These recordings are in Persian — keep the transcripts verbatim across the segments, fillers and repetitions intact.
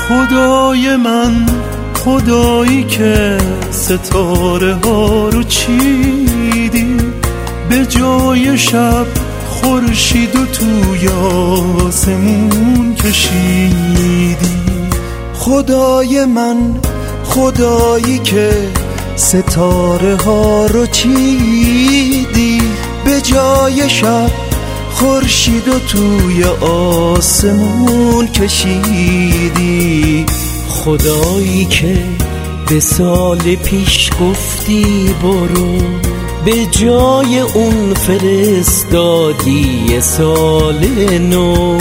خدای من، خدایی که ستاره ها رو چیدی، به جای شب خورشید و توی آسمون کشیدی. خدای من، خدایی که ستاره ها رو چیدی، به جای شب خورشید و توی آسمون کشیدی. خدایی که به سال پیش گفتی برو، به جای اون فرستادی یه سال نو.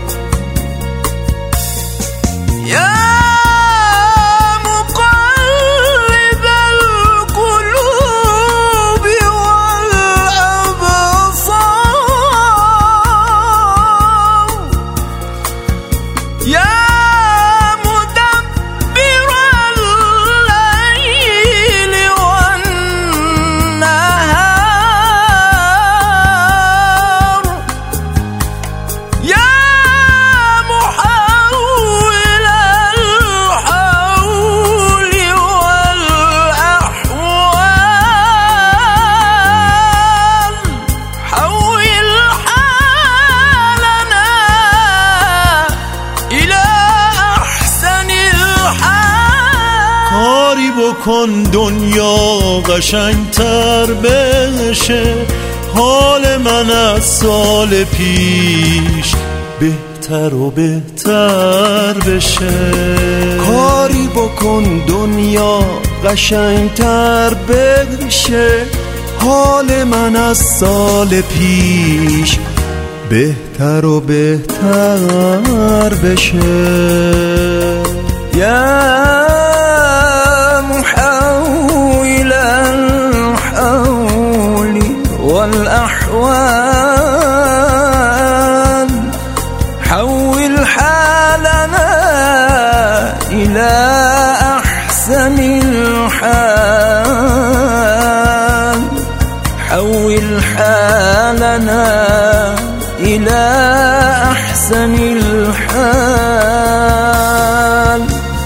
کاری بکن دنیا قشنگتر بشه، حال من از سال پیش بهتر و بهتر بشه. کاری بکن دنیا قشنگتر بشه، حال من از سال پیش بهتر و بهتر بشه. یا محول الحول والأحوال، حول حالنا إلى أحسن الحال، حول حالنا إلى أحسن الحال.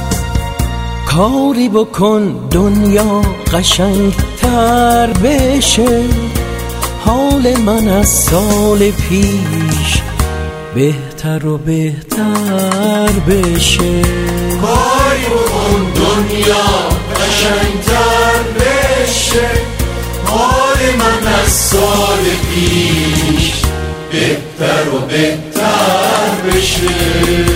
کاری بکن دنیا قشنگتر بشه، حال من از سال پیش بهتر و بهتر بشه. کاری بکن دنیا قشنگتر بشه، حال من از سال پیش بهتر و بهتر بشه.